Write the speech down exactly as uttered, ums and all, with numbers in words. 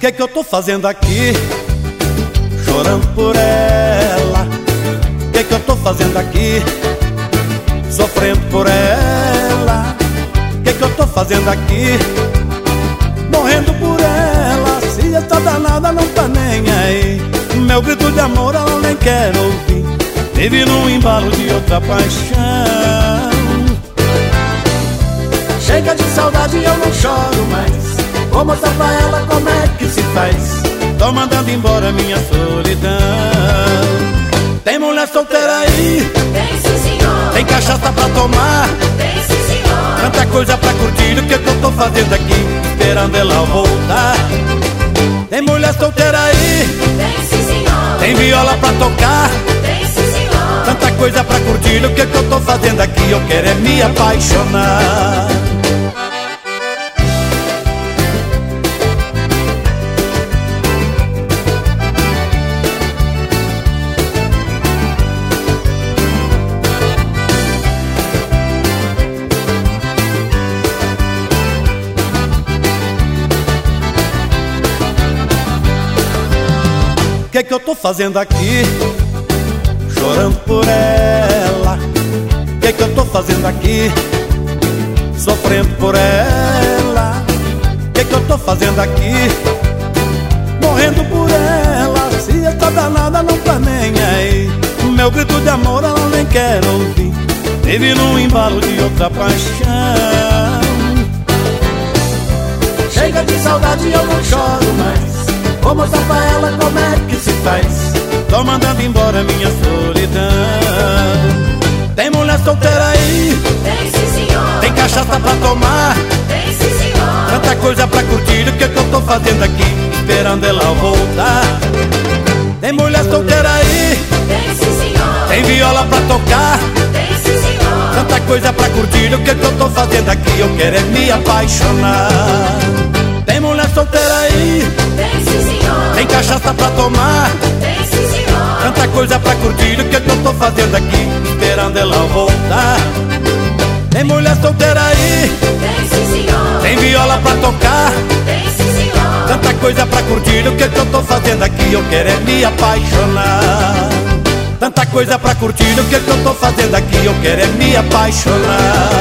que que eu tô fazendo aqui, chorando por ela? Que que eu tô fazendo aqui, sofrendo por ela? Que que eu tô fazendo aqui, morrendo por ela? Se essa danada não tá nem aí, meu grito de amor ela nem quer ouvir. Vive num embalo de outra paixão. Chega de saudade e eu não choro mais. Vou mostrar pra ela como é que se faz. Tô mandando embora minha solidão. Tem mulher solteira aí? Tem sim, senhor. Tem cachaça pra tomar? Tem sim, senhor. Tanta coisa pra curtir. O que que eu tô fazendo aqui, esperando ela voltar? Tem mulher solteira aí? Tem sim, senhor. Tem viola pra tocar? Tem sim, senhor. Tanta coisa pra curtir. O que que eu tô fazendo aqui, eu quero é me apaixonar. Que que eu tô fazendo aqui, chorando por ela? Que que eu tô fazendo aqui, sofrendo por ela? Que que eu tô fazendo aqui, morrendo por ela? Se essa danada não tá nem aí, meu grito de amor ela nem quer ouvir. Vive num embalo de outra paixão. Chega de saudade e eu não choro mais. Vou mostrar pra ela como é que se faz. Tô mandando embora minha solidão. Tem mulher solteira aí? Tem sim, senhor. Tem cachaça pra tomar? Tem sim, senhor. Tanta coisa pra curtir. O que que eu tô fazendo aqui, esperando ela voltar? Tem mulher solteira aí? Tem sim, senhor. Tem viola pra tocar? Tem sim, senhor. Tanta coisa pra curtir. O que que eu tô fazendo aqui, eu quero é me apaixonar. Tem mulher solteira aí? Tem sim, senhor. Tem cachaça pra tomar? Tem sim, senhor. Tanta coisa pra curtir. O que que eu tô fazendo aqui, esperando ela voltar? Tem mulher solteira aí? Tem sim, senhor. Tem viola pra tocar? Tem sim, senhor. Tanta coisa pra curtir. O que que eu tô fazendo aqui, eu quero é me apaixonar. Tanta coisa pra curtir. O que que eu tô fazendo aqui, eu quero é me apaixonar.